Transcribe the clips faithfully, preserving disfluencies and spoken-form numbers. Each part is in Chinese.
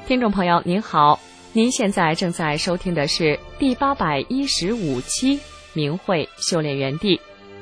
听众朋友您好，您现在正在收听的是第八百一十五期明慧修炼园地。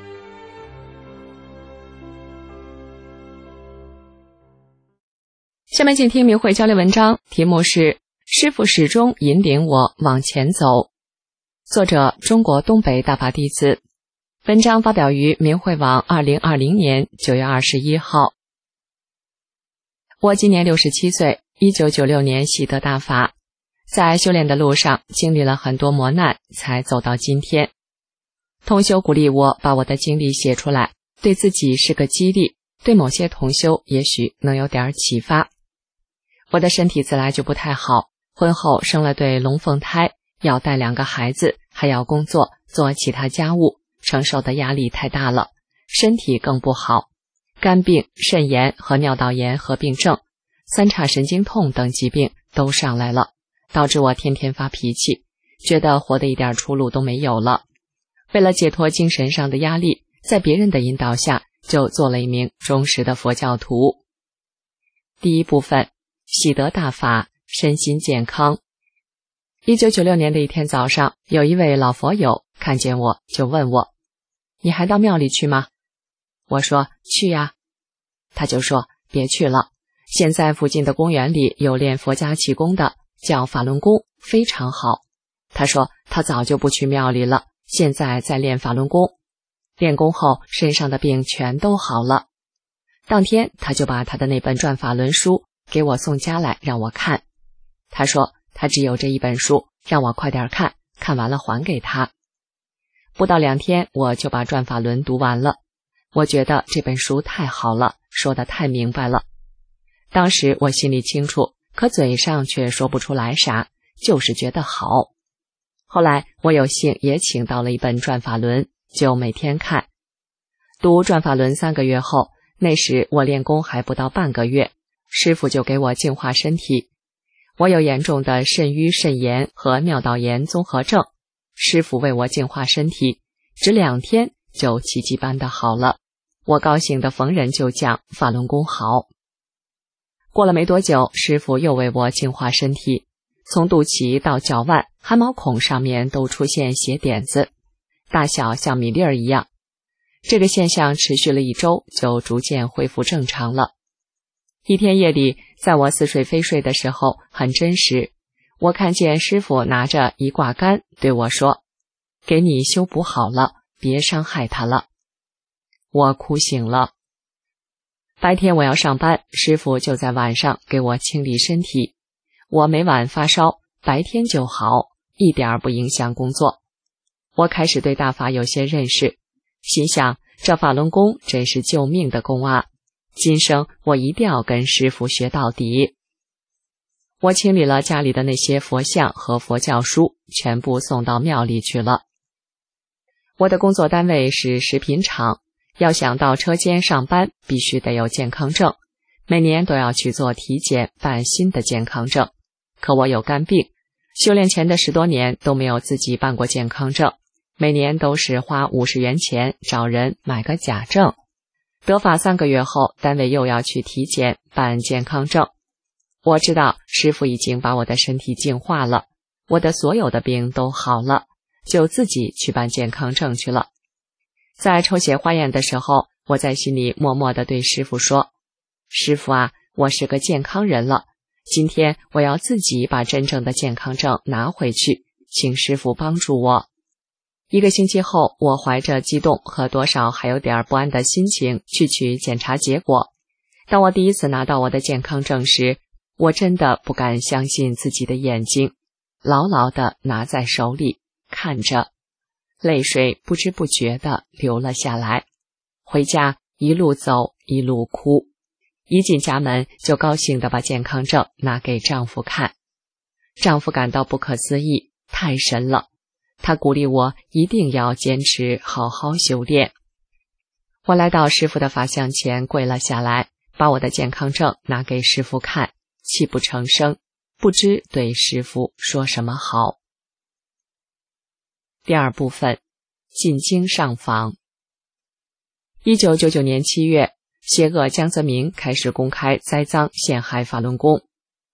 下面请听明慧交流文章，题目是师父始终引领我往前走，作者中国东北大法弟子。文章发表于明慧网二零二零年九月二十一号。我今年六十七岁，一九九六年习得大法，在修炼的路上经历了很多磨难，才走到今天。同修鼓励我把我的经历写出来，对自己是个激励，对某些同修也许能有点启发。我的身体自来就不太好，婚后生了对龙凤胎，要带两个孩子，还要工作，做其他家务，承受的压力太大了，身体更不好。肝病、肾炎和尿道炎合并症，三叉神经痛等疾病都上来了，导致我天天发脾气，觉得活得一点出路都没有了。为了解脱精神上的压力，在别人的引导下，就做了一名忠实的佛教徒。第一部分，习得大法，身心健康。一九九六年的一天早上，有一位老佛友看见我就问我：你还到庙里去吗？我说去呀。他就说别去了，现在附近的公园里有练佛家气功的，叫法轮功，非常好。他说他早就不去庙里了，现在在练法轮功，练功后身上的病全都好了。当天他就把他的那本转法轮书给我送家来让我看，他说他只有这一本书，让我快点看，看完了还给他。不到两天我就把转法轮读完了，我觉得这本书太好了，说得太明白了。当时我心里清楚，可嘴上却说不出来啥，就是觉得好。后来我有幸也请到了一本转法轮，就每天看。读转法轮三个月后，那时我练功还不到半个月，师父就给我净化身体。我有严重的肾盂肾炎和尿道炎综合症，师父为我净化身体，只两天就奇迹般的好了。我高兴的逢人就讲法轮功好。过了没多久，师父又为我净化身体，从肚脐到脚腕、汗毛孔上面都出现血点子，大小像米粒儿一样。这个现象持续了一周，就逐渐恢复正常了。一天夜里，在我似睡非睡的时候，很真实，我看见师父拿着一挂竿对我说：给你修补好了，别伤害他了。我哭醒了。白天我要上班，师父就在晚上给我清理身体。我每晚发烧，白天就好，一点不影响工作。我开始对大法有些认识，心想这法轮功真是救命的功啊，今生我一定要跟师父学到底。我清理了家里的那些佛像和佛教书，全部送到庙里去了。我的工作单位是食品厂，要想到车间上班，必须得有健康证，每年都要去做体检，办新的健康证。可我有肝病，修炼前的十多年都没有自己办过健康证，每年都是花五十元钱找人买个假证。得法三个月后，单位又要去体检办健康证。我知道师父已经把我的身体净化了，我的所有的病都好了，就自己去办健康证去了。在抽血化验的时候，我在心里默默地对师父说：师父啊，我是个健康人了，今天我要自己把真正的健康证拿回去，请师父帮助我。一个星期后，我怀着激动和多少还有点不安的心情去取检查结果。当我第一次拿到我的健康证时，我真的不敢相信自己的眼睛，牢牢地拿在手里看着，泪水不知不觉地流了下来。回家一路走一路哭，一进家门就高兴地把健康证拿给丈夫看。丈夫感到不可思议，太神了，他鼓励我一定要坚持好好修炼。我来到师父的法像前跪了下来，把我的健康证拿给师父看，泣不成声，不知对师父说什么好。第二部分，进京上访。一九九九年七月，邪恶江泽民开始公开栽赃陷害法轮功。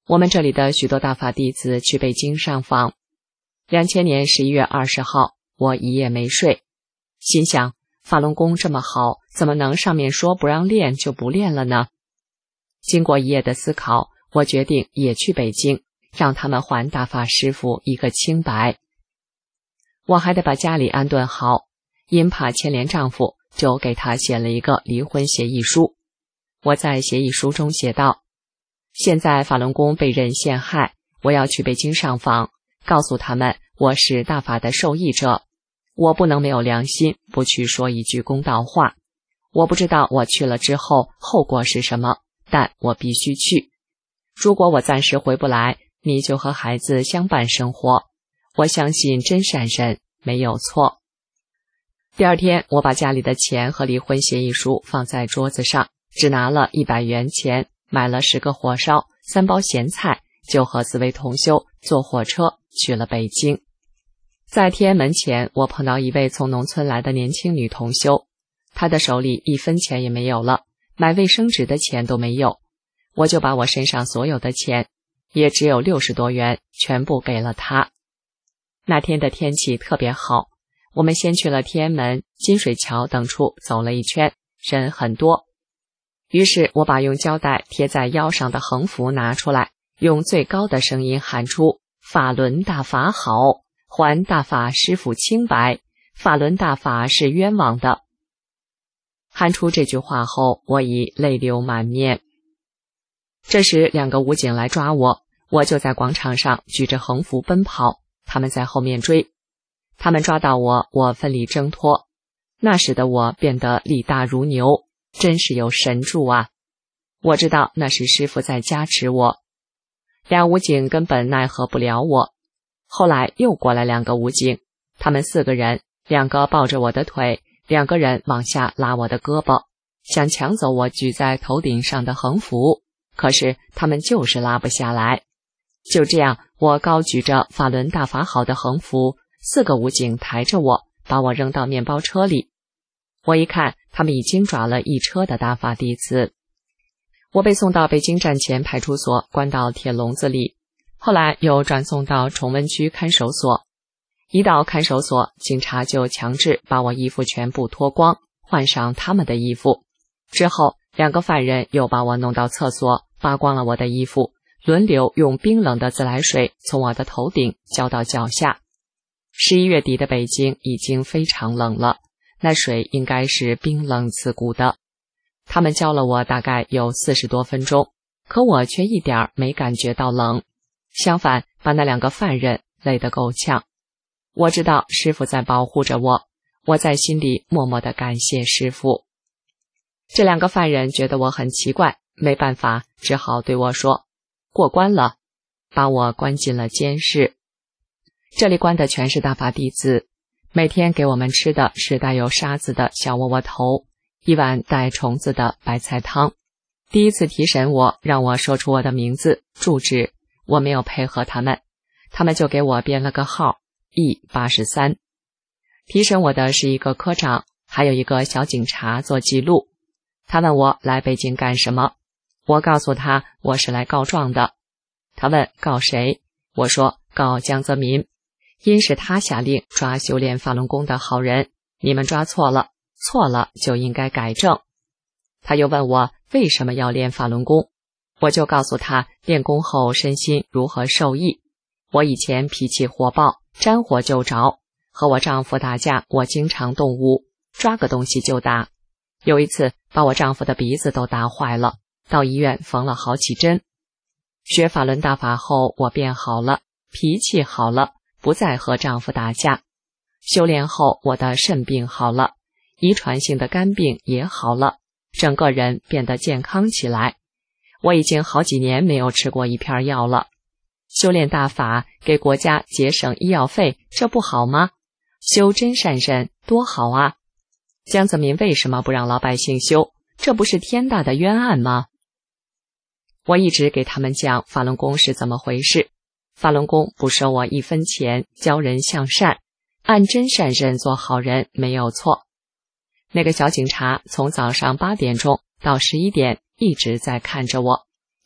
我们这里的许多大法弟子去北京上访。两千年十一月二十号，我一夜没睡，心想法轮功这么好，怎么能上面说不让练就不练了呢？经过一夜的思考，我决定也去北京，让他们还大法师父一个清白。我还得把家里安顿好，因怕牵连丈夫，就给他写了一个离婚协议书。我在协议书中写道：现在法轮功被人陷害，我要去北京上访，告诉他们我是大法的受益者，我不能没有良心，不去说一句公道话。我不知道我去了之后后果是什么，但我必须去。如果我暂时回不来，你就和孩子相伴生活。我相信真善人没有错。第二天，我把家里的钱和离婚协议书放在桌子上，只拿了一百元钱，买了十个火烧，三包咸菜，就和四位同修坐火车去了北京。在天安门前，我碰到一位从农村来的年轻女同修，她的手里一分钱也没有了，买卫生纸的钱都没有。我就把我身上所有的钱，也只有六十多元，全部给了她。那天的天气特别好，我们先去了天安门、金水桥等处走了一圈，人很多。于是我把用胶带贴在腰上的横幅拿出来，用最高的声音喊出：法轮大法好，还大法师父清白，法轮大法是冤枉的。喊出这句话后，我已泪流满面。这时两个武警来抓我，我就在广场上举着横幅奔跑，他们在后面追。他们抓到我，我奋力挣脱。那时的我变得力大如牛，真是有神助啊！我知道那是师父在加持我。两武警根本奈何不了我。后来又过来两个武警，他们四个人，两个抱着我的腿，两个人往下拉我的胳膊，想抢走我举在头顶上的横幅，可是他们就是拉不下来。就这样，我高举着法轮大法好的横幅，四个武警抬着我，把我扔到面包车里。我一看，他们已经抓了一车的大法弟子。我被送到北京站前派出所，关到铁笼子里，后来又转送到崇文区看守所。一到看守所，警察就强制把我衣服全部脱光，换上他们的衣服。之后，两个犯人又把我弄到厕所，扒光了我的衣服，轮流用冰冷的自来水从我的头顶浇到脚下。十一月底的北京已经非常冷了，那水应该是冰冷刺骨的。他们浇了我大概有四十多分钟，可我却一点儿没感觉到冷，相反把那两个犯人累得够呛。我知道师父在保护着我，我在心里默默地感谢师父。这两个犯人觉得我很奇怪，没办法，只好对我说：过关了，把我关进了监室。这里关的全是大法弟子，每天给我们吃的是带有沙子的小窝窝头，一碗带虫子的白菜汤。第一次提审我，让我说出我的名字、住址，我没有配合他们，他们就给我编了个号 E 八十三。提审我的是一个科长，还有一个小警察做记录。他问我来北京干什么，我告诉他我是来告状的。他问告谁，我说告江泽民，因是他下令抓修炼法轮功的好人，你们抓错了，错了就应该改正。他又问我为什么要练法轮功，我就告诉他练功后身心如何受益。我以前脾气火爆，沾火就着，和我丈夫打架，我经常动武，抓个东西就打。有一次把我丈夫的鼻子都打坏了，到医院缝了好几针。学法轮大法后，我变好了，脾气好了，不再和丈夫打架。修炼后，我的肾病好了，遗传性的肝病也好了，整个人变得健康起来。我已经好几年没有吃过一片药了。修炼大法，给国家节省医药费，这不好吗？修真善忍多好啊！江泽民为什么不让老百姓修？这不是天大的冤案吗？我一直给他们讲法轮功是怎么回事。法轮功不收我一分钱，教人向善，按真善忍做好人没有错。那个小警察从早上八点钟到十一点一直在看着我，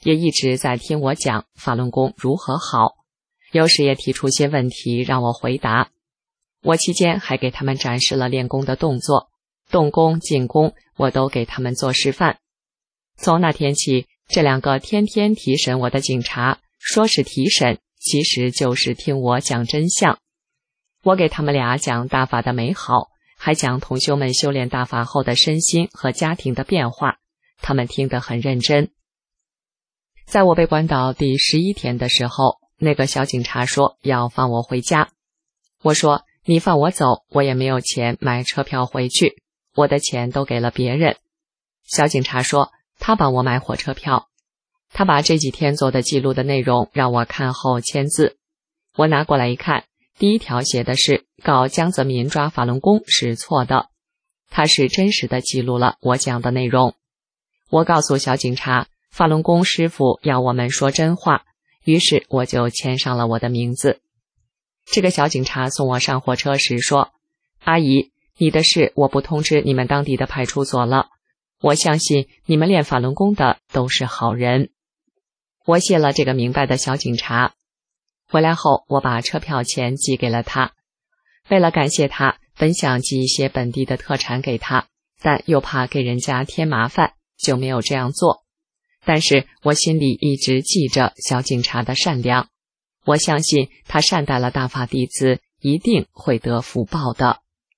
也一直在听我讲法轮功如何好，有时也提出些问题让我回答。我期间还给他们展示了练功的动作，动功、进功，我都给他们做示范。从那天起，这两个天天提审我的警察，说是提审，其实就是听我讲真相。我给他们俩讲大法的美好，还讲同修们修炼大法后的身心和家庭的变化，他们听得很认真。在我被关到第十一天的时候，那个小警察说要放我回家。我说，你放我走，我也没有钱买车票回去，我的钱都给了别人。小警察说，他帮我买火车票。他把这几天做的记录的内容让我看后签字。我拿过来一看，第一条写的是告江泽民抓法轮功是错的，他是真实的记录了我讲的内容。我告诉小警察，法轮功师傅要我们说真话，于是我就签上了我的名字。这个小警察送我上火车时说，阿姨，你的事我不通知你们当地的派出所了，我相信你们练法轮功的都是好人。我谢了这个明白的小警察。回来后，我把车票钱寄给了他。为了感谢他，本想寄一些本地的特产给他，但又怕给人家添麻烦，就没有这样做。但是我心里一直记着小警察的善良，我相信他善待了大法弟子，一定会得福报的。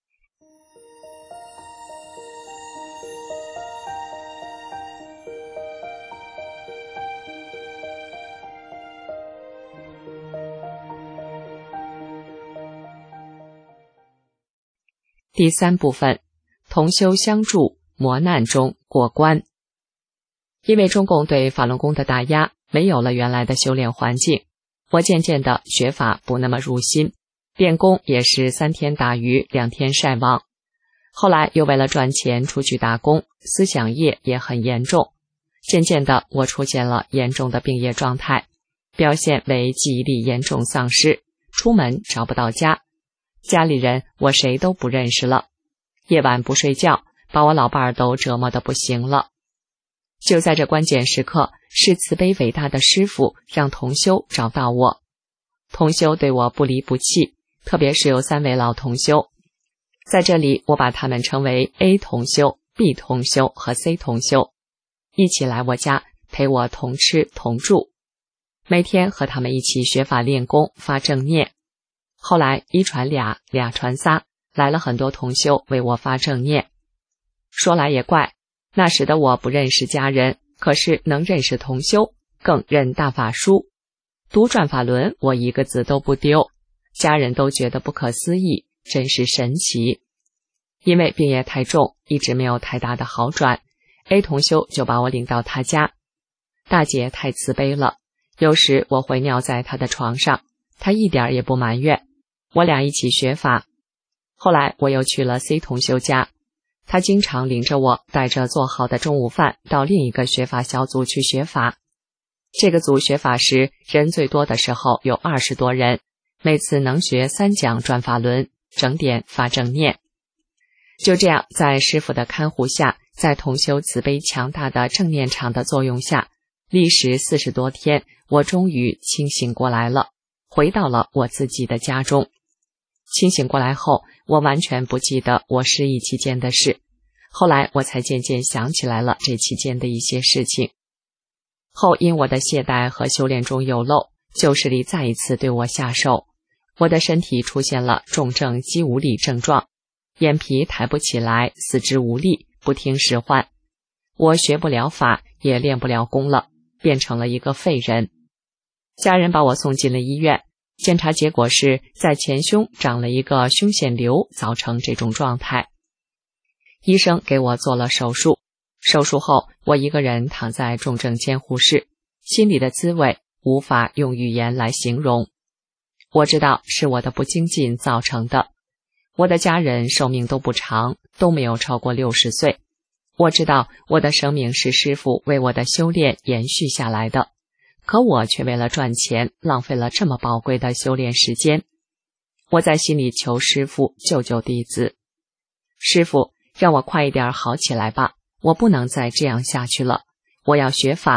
第三部分，同修相助，磨难中过关。因为中共对法轮功的打压，没有了原来的修炼环境，我渐渐的学法不那么入心，练功也是三天打鱼两天晒网。后来又为了赚钱出去打工，思想业也很严重，渐渐的我出现了严重的病业状态，表现为记忆力严重丧失，出门找不到家，家里人我谁都不认识了，夜晚不睡觉，把我老伴儿都折磨得不行了。就在这关键时刻，是慈悲伟大的师父让同修找到我。同修对我不离不弃，特别是有三位老同修，在这里我把他们称为 A 同修、B 同修和 C 同修，一起来我家陪我同吃同住，每天和他们一起学法练功发正念。后来一传俩，俩传仨，来了很多同修为我发正念。说来也怪，那时的我不认识家人，可是能认识同修，更认大法书。读转法轮，我一个字都不丢，家人都觉得不可思议，真是神奇。因为病业太重，一直没有太大的好转， A 同修就把我领到他家。大姐太慈悲了，有时我会尿在她的床上，她一点也不埋怨，我俩一起学法。后来我又去了 C 同修家，他经常领着我带着做好的中午饭到另一个学法小组去学法。这个组学法时人最多的时候有二十多人，每次能学三讲转法轮，整点发正念。就这样，在师父的看护下，在同修慈悲强大的正念场的作用下，历时四十多天，我终于清醒过来了，回到了我自己的家中。清醒过来后，我完全不记得我失忆期间的事，后来我才渐渐想起来了这期间的一些事情。后因我的懈怠和修炼中有漏，旧势力再一次对我下手，我的身体出现了重症肌无力症状，眼皮抬不起来，四肢无力，不听使唤。我学不了法，也练不了功了，变成了一个废人。家人把我送进了医院，检查结果是在前胸长了一个胸腺瘤，造成这种状态。医生给我做了手术，手术后我一个人躺在重症监护室，心里的滋味无法用语言来形容。我知道是我的不精进造成的，我的家人寿命都不长，都没有超过六十岁。我知道我的生命是师父为我的修炼延续下来的，可我却为了赚钱浪费了这么宝贵的修炼时间。我在心里求师父救救弟子，师父让我快一点好起来吧，我不能再这样下去了，我要学法，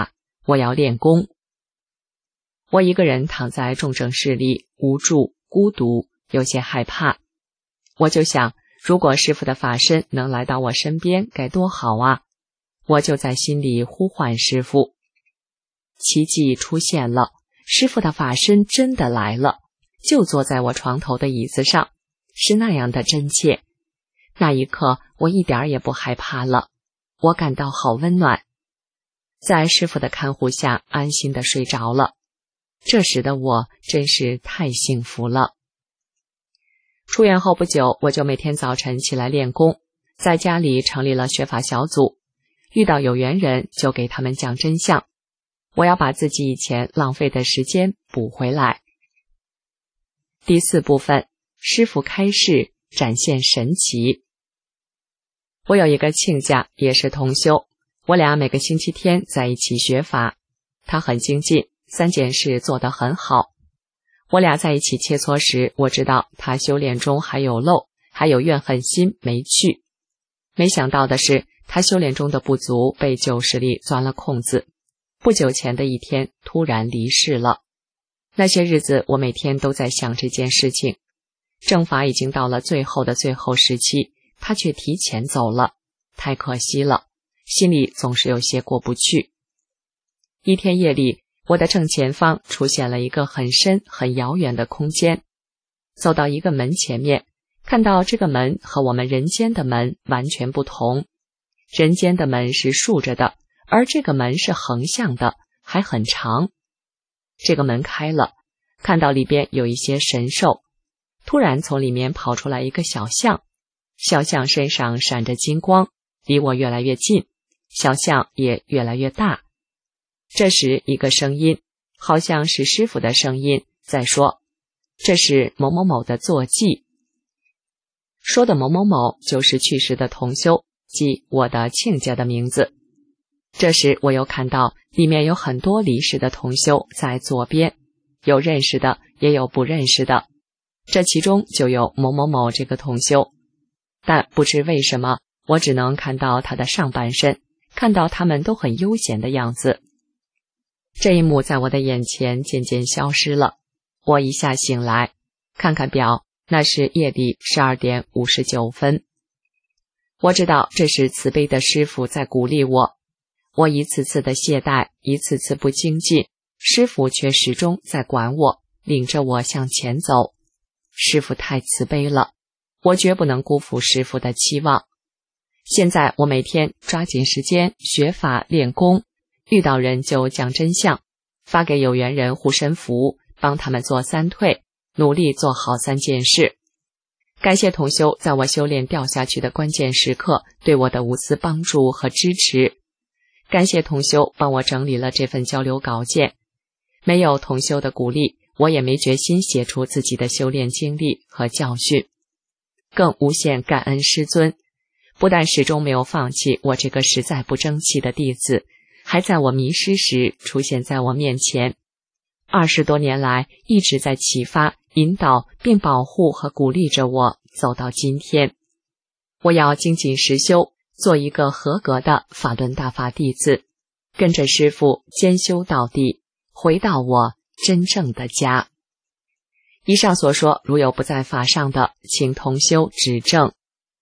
我要练功。我一个人躺在重症室里，无助、孤独，有些害怕。我就想，如果师父的法身能来到我身边，该多好啊！我就在心里呼唤师父。奇迹出现了，师父的法身真的来了，就坐在我床头的椅子上，是那样的真切。那一刻，我一点也不害怕了，我感到好温暖。在师父的看护下，安心地睡着了。这时的我真是太幸福了。出院后不久，我就每天早晨起来练功，在家里成立了学法小组，遇到有缘人就给他们讲真相。我要把自己以前浪费的时间补回来。第四部分，师父开示，展现神奇。我有一个亲家，也是同修，我俩每个星期天在一起学法。他很精进，三件事做得很好。我俩在一起切磋时，我知道他修炼中还有漏，还有怨恨心没去。没想到的是，他修炼中的不足被旧势力钻了空子。不久前的一天，突然离世了。那些日子，我每天都在想这件事情。正法已经到了最后的最后时期，他却提前走了，太可惜了，心里总是有些过不去。一天夜里，我的正前方出现了一个很深很遥远的空间。走到一个门前面，看到这个门和我们人间的门完全不同。人间的门是竖着的，而这个门是横向的，还很长。这个门开了，看到里边有一些神兽。突然从里面跑出来一个小象，小象身上闪着金光，离我越来越近，小象也越来越大。这时一个声音，好像是师父的声音，在说，这是某某某的坐骑。说的某某某就是去世的同修，即我的亲家的名字。这时我又看到里面有很多离世的同修在左边，有认识的，也有不认识的。这其中就有某某某这个同修，但不知为什么，我只能看到他的上半身，看到他们都很悠闲的样子。这一幕在我的眼前渐渐消失了。我一下醒来，看看表，那是夜里十二点五十九分。我知道这是慈悲的师父在鼓励我。我一次次的懈怠，一次次不精进，师父却始终在管我，领着我向前走。师父太慈悲了，我绝不能辜负师父的期望。现在我每天抓紧时间学法练功，遇到人就讲真相，发给有缘人护身符，帮他们做三退，努力做好三件事。感谢同修在我修炼掉下去的关键时刻对我的无私帮助和支持。感谢同修帮我整理了这份交流稿件，没有同修的鼓励，我也没决心写出自己的修炼经历和教训。更无限感恩师尊，不但始终没有放弃我这个实在不争气的弟子，还在我迷失时出现在我面前。二十多年来一直在启发、引导并保护和鼓励着我走到今天。我要精进实修，做一个合格的法轮大法弟子，跟着师父兼修到底，回到我真正的家。以上所说如有不在法上的，请同修指正。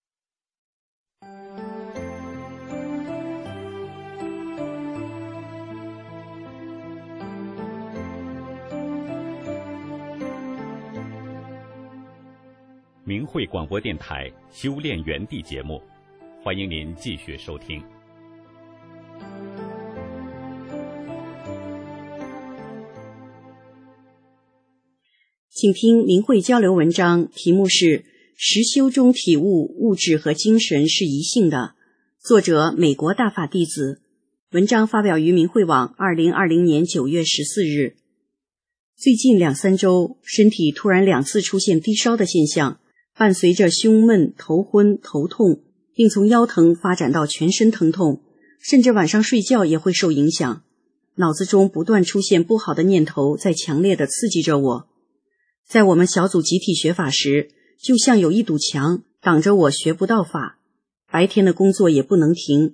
明慧广播电台修炼园地节目，欢迎您继续收听。 请听明慧交流文章，题目是实修中体悟物质和精神是一性的，作者美国大法弟子。文章发表于明慧网二零二零年九月十四日。最近两三周，身体突然两次出现低烧的现象，伴随着胸闷、头昏、头痛，并从腰疼发展到全身疼痛，甚至晚上睡觉也会受影响。脑子中不断出现不好的念头，在强烈地刺激着我。在我们小组集体学法时，就像有一堵墙挡着我学不到法，白天的工作也不能停，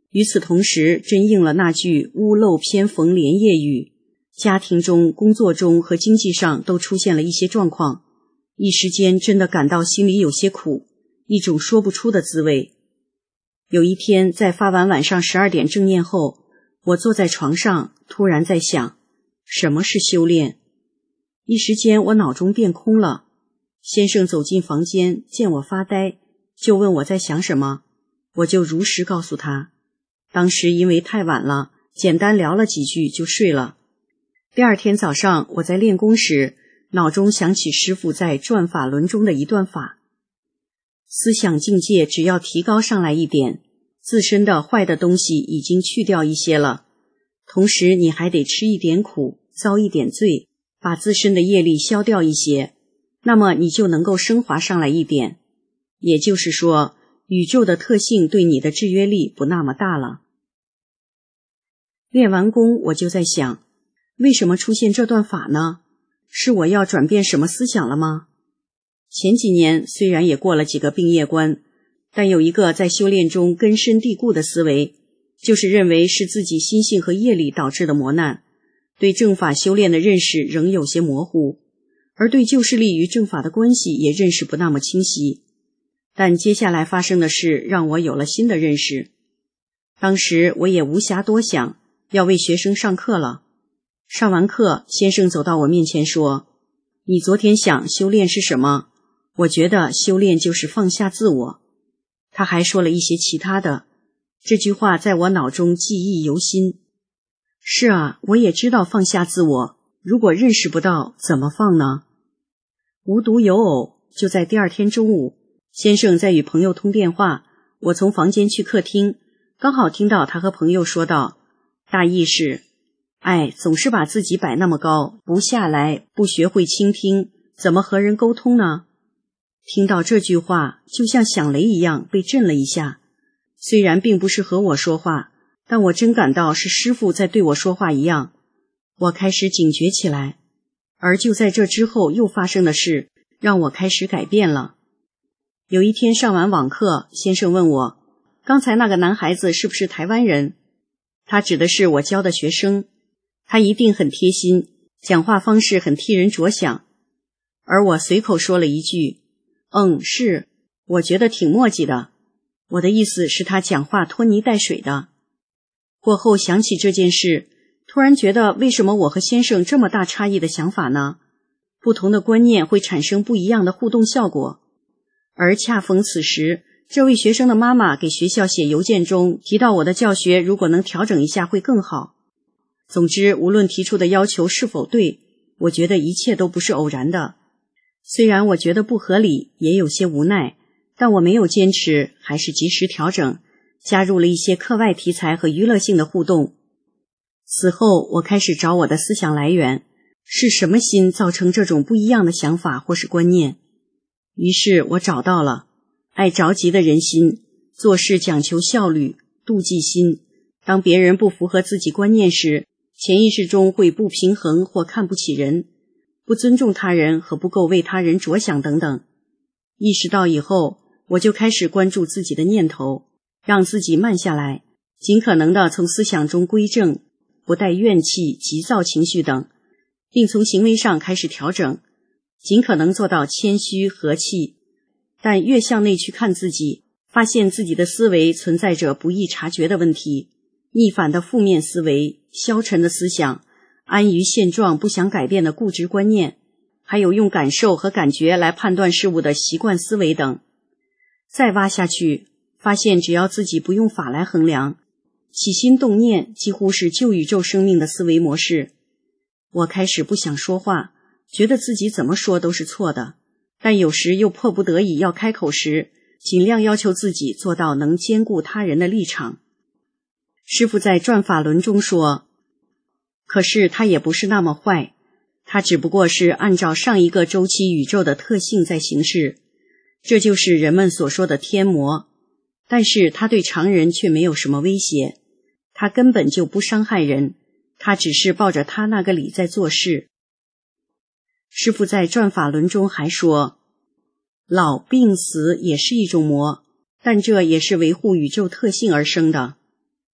与此同时，真应了那句屋漏偏逢连夜雨，家庭中、工作中和经济上都出现了一些状况，一时间真的感到心里有些苦，一种说不出的滋味。有一天，在发完晚上十二点正念后，我坐在床上，突然在想，什么是修炼？一时间我脑中变空了。先生走进房间，见我发呆，就问我在想什么，我就如实告诉他。当时因为太晚了，简单聊了几句就睡了。第二天早上，我在练功时，脑中想起师父在《转法轮》中的一段法：思想境界只要提高上来一点，自身的坏的东西已经去掉一些了，同时你还得吃一点苦，遭一点罪，把自身的业力消掉一些，那么你就能够升华上来一点。也就是说，宇宙的特性对你的制约力不那么大了。练完功，我就在想，为什么出现这段法呢？是我要转变什么思想了吗？前几年虽然也过了几个病业关，但有一个在修炼中根深蒂固的思维，就是认为是自己心性和业力导致的磨难，对正法修炼的认识仍有些模糊，而对旧势力与正法的关系也认识不那么清晰。但接下来发生的事让我有了新的认识。当时我也无暇多想，要为学生上课了。上完课，先生走到我面前说，你昨天想修炼是什么？我觉得修炼就是放下自我。他还说了一些其他的，这句话在我脑中记忆犹新。是啊，我也知道放下自我，如果认识不到，怎么放呢？无独有偶，就在第二天中午，先生在与朋友通电话，我从房间去客厅，刚好听到他和朋友说道，大意是，哎，总是把自己摆那么高，不下来，不学会倾听，怎么和人沟通呢？听到这句话，就像响雷一样被震了一下。虽然并不是和我说话，但我真感到是师父在对我说话一样。我开始警觉起来，而就在这之后又发生的事，让我开始改变了。有一天上完网课，先生问我，刚才那个男孩子是不是台湾人？他指的是我教的学生，他一定很贴心，讲话方式很替人着想。而我随口说了一句，嗯，是，我觉得挺墨迹的。我的意思是他讲话拖泥带水的。过后想起这件事，突然觉得为什么我和先生这么大差异的想法呢？不同的观念会产生不一样的互动效果。而恰逢此时，这位学生的妈妈给学校写邮件中提到我的教学如果能调整一下会更好。总之，无论提出的要求是否对，我觉得一切都不是偶然的。虽然我觉得不合理，也有些无奈，但我没有坚持，还是及时调整，加入了一些课外题材和娱乐性的互动。此后，我开始找我的思想来源，是什么心造成这种不一样的想法或是观念？于是我找到了爱着急的人心，做事讲求效率，妒忌心。当别人不符合自己观念时，潜意识中会不平衡或看不起人，不尊重他人和不够为他人着想等等。意识到以后，我就开始关注自己的念头，让自己慢下来，尽可能的从思想中归正，不带怨气、急躁情绪等，并从行为上开始调整，尽可能做到谦虚和气。但越向内去看自己，发现自己的思维存在着不易察觉的问题，逆反的负面思维、消沉的思想、安于现状不想改变的固执观念，还有用感受和感觉来判断事物的习惯思维等。再挖下去，发现只要自己不用法来衡量，起心动念几乎是旧宇宙生命的思维模式。我开始不想说话，觉得自己怎么说都是错的，但有时又迫不得已要开口时，尽量要求自己做到能兼顾他人的立场。师父在《转法轮》中说，可是他也不是那么坏，他只不过是按照上一个周期宇宙的特性在行事，这就是人们所说的天魔。但是他对常人却没有什么威胁，他根本就不伤害人，他只是抱着他那个理在做事。师父在《转法轮》中还说，老病死也是一种魔，但这也是维护宇宙特性而生的。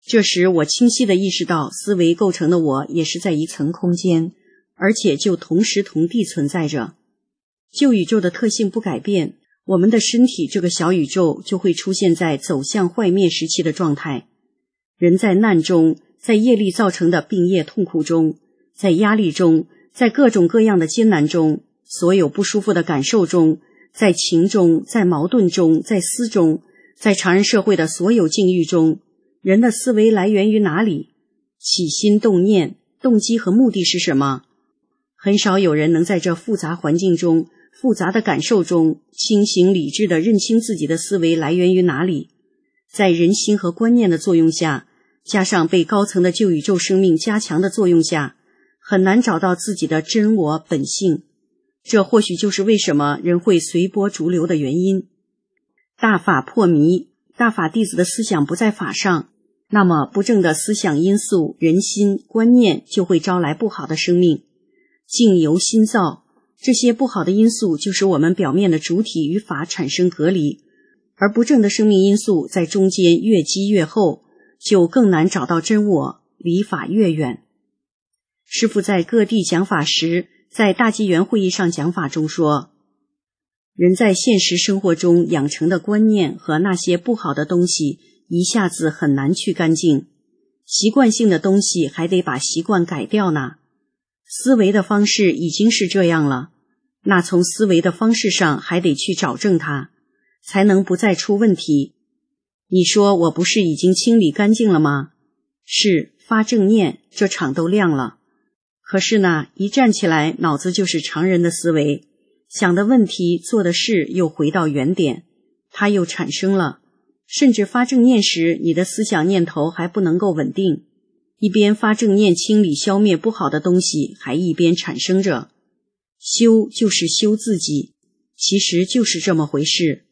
这时我清晰地意识到，思维构成的我也是在一层空间，而且就同时同地存在着。旧宇宙的特性不改变，我们的身体这个小宇宙就会出现在走向坏灭时期的状态。人在难中，在业力造成的病业痛苦中，在压力中，在各种各样的艰难中，所有不舒服的感受中，在情中，在矛盾中，在思中，在常人社会的所有境遇中，人的思维来源于哪里？起心动念，动机和目的是什么？很少有人能在这复杂环境中，复杂的感受中，清醒理智地认清自己的思维来源于哪里。在人心和观念的作用下，加上被高层的旧宇宙生命加强的作用下，很难找到自己的真我本性。这或许就是为什么人会随波逐流的原因。大法破迷，大法弟子的思想不在法上，那么不正的思想因素、人心、观念就会招来不好的生命。境由心造，这些不好的因素就使我们表面的主体与法产生隔离，而不正的生命因素在中间越积越厚，就更难找到真我，离法越远。师父在各地讲法时，在大纪元会议上讲法中说，人在现实生活中养成的观念和那些不好的东西一下子很难去干净，习惯性的东西还得把习惯改掉呢。思维的方式已经是这样了，那从思维的方式上还得去找正它，才能不再出问题。你说我不是已经清理干净了吗？是，发正念，这场都亮了。可是呢，一站起来，脑子就是常人的思维，想的问题、做的事又回到原点，它又产生了。甚至发正念时，你的思想念头还不能够稳定，一边发正念清理消灭不好的东西，还一边产生着。修就是修自己，其实就是这么回事。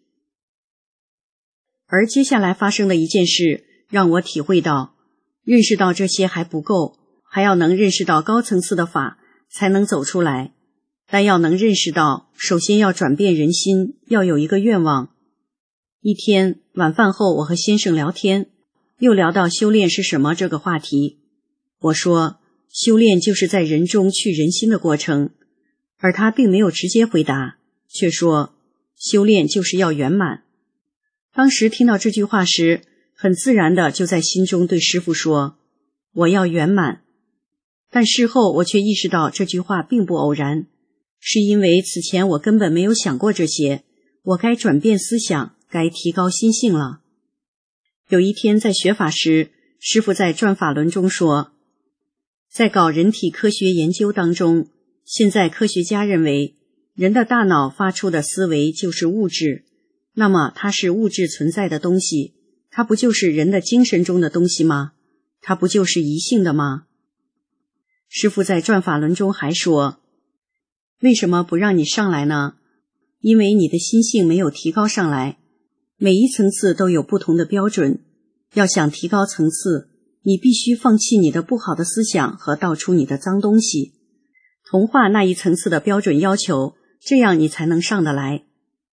而接下来发生的一件事，让我体会到，认识到这些还不够，还要能认识到高层次的法，才能走出来。但要能认识到，首先要转变人心，要有一个愿望。一天晚饭后，我和先生聊天，又聊到修炼是什么这个话题。我说，修炼就是在人中去人心的过程，而他并没有直接回答，却说，修炼就是要圆满。当时听到这句话时，很自然的就在心中对师父说，我要圆满。但事后我却意识到这句话并不偶然，是因为此前我根本没有想过这些，我该转变思想，该提高心性了。有一天在学法时，师父在转法轮中说，在搞人体科学研究当中，现在科学家认为人的大脑发出的思维就是物质，那么它是物质存在的东西，它不就是人的精神中的东西吗？它不就是一性的吗？师父在转法轮中还说，为什么不让你上来呢？因为你的心性没有提高上来，每一层次都有不同的标准，要想提高层次，你必须放弃你的不好的思想和倒出你的脏东西，同化那一层次的标准要求，这样你才能上得来。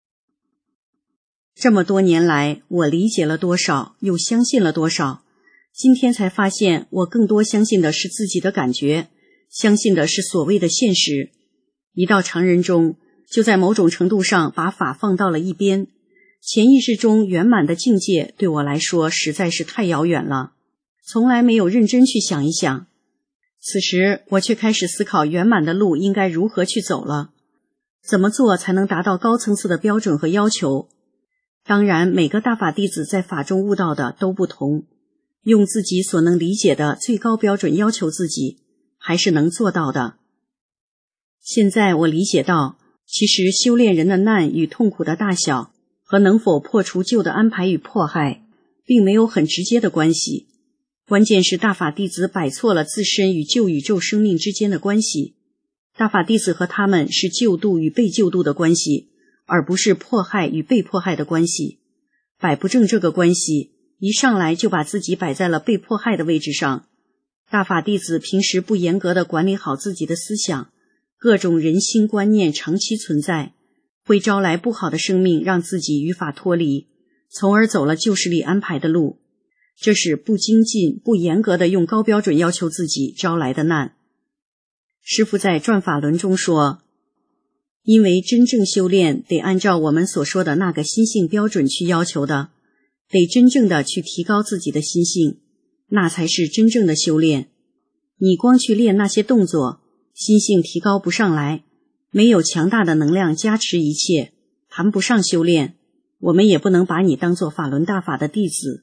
这么多年来，我理解了多少，又相信了多少，今天才发现，我更多相信的是自己的感觉，相信的是所谓的现实。一到常人中，就在某种程度上把法放到了一边，潜意识中圆满的境界对我来说实在是太遥远了，从来没有认真去想一想。此时我却开始思考圆满的路应该如何去走了，怎么做才能达到高层次的标准和要求。当然每个大法弟子在法中悟到的都不同，用自己所能理解的最高标准要求自己，还是能做到的。现在我理解到，其实修炼人的难与痛苦的大小，和能否破除旧的安排与迫害，并没有很直接的关系。关键是大法弟子摆错了自身与旧宇宙生命之间的关系，大法弟子和他们是救度与被救度的关系，而不是迫害与被迫害的关系。摆不正这个关系，一上来就把自己摆在了被迫害的位置上。大法弟子平时不严格地管理好自己的思想，各种人心观念长期存在，会招来不好的生命，让自己与法脱离，从而走了旧势力安排的路。 这是不精进、不严格的用高标准要求自己招来的难。师父在转法轮中说，因为真正修炼得按照我们所说的那个心性标准去要求的，得真正的去提高自己的心性，那才是真正的修炼。你光去练那些动作，心性提高不上来，没有强大的能量加持一切，谈不上修炼，我们也不能把你当作法轮大法的弟子。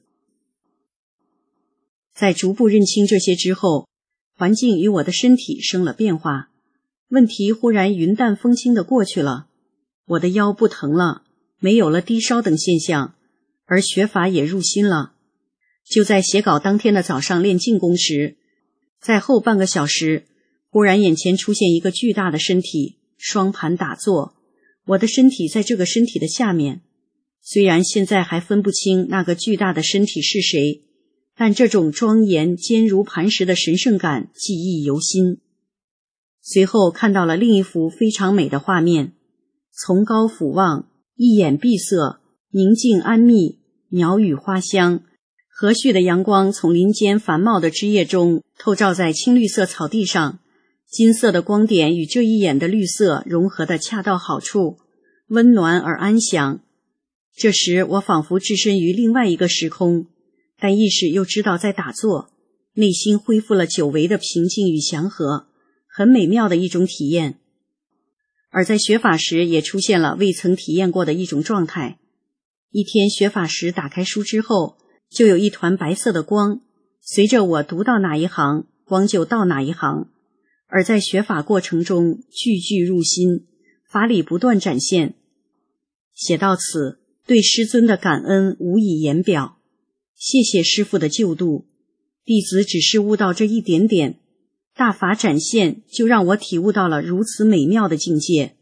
在逐步认清这些之后，环境与我的身体生了变化，问题忽然云淡风轻地过去了，我的腰不疼了，没有了低烧等现象，而学法也入心了。就在写稿当天的早上练静功时，在后半个小时，忽然眼前出现一个巨大的身体，双盘打坐，我的身体在这个身体的下面。虽然现在还分不清那个巨大的身体是谁，但这种庄严坚如磐石的神圣感记忆犹新。随后看到了另一幅非常美的画面，从高俯望，一眼闭塞，宁静安谧，鸟语花香，和煦的阳光从林间繁茂的枝叶中透照在青绿色草地上，金色的光点与这一眼的绿色融合得恰到好处，温暖而安详。这时我仿佛置身于另外一个时空，但意识又知道在打坐，内心恢复了久违的平静与祥和，很美妙的一种体验。而在学法时也出现了未曾体验过的一种状态。一天学法时打开书之后，就有一团白色的光，随着我读到哪一行，光就到哪一行。而在学法过程中句句入心，法理不断展现。写到此，对师尊的感恩无以言表，谢谢师父的救度，弟子只是悟到这一点点，大法展现就让我体悟到了如此美妙的境界。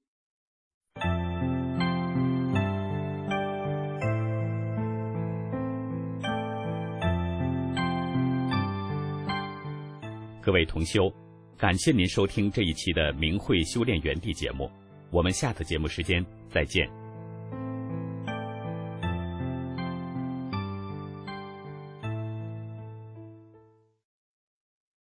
各位同修，感谢您收听这一期的明慧修炼园地节目，我们下次节目时间再见。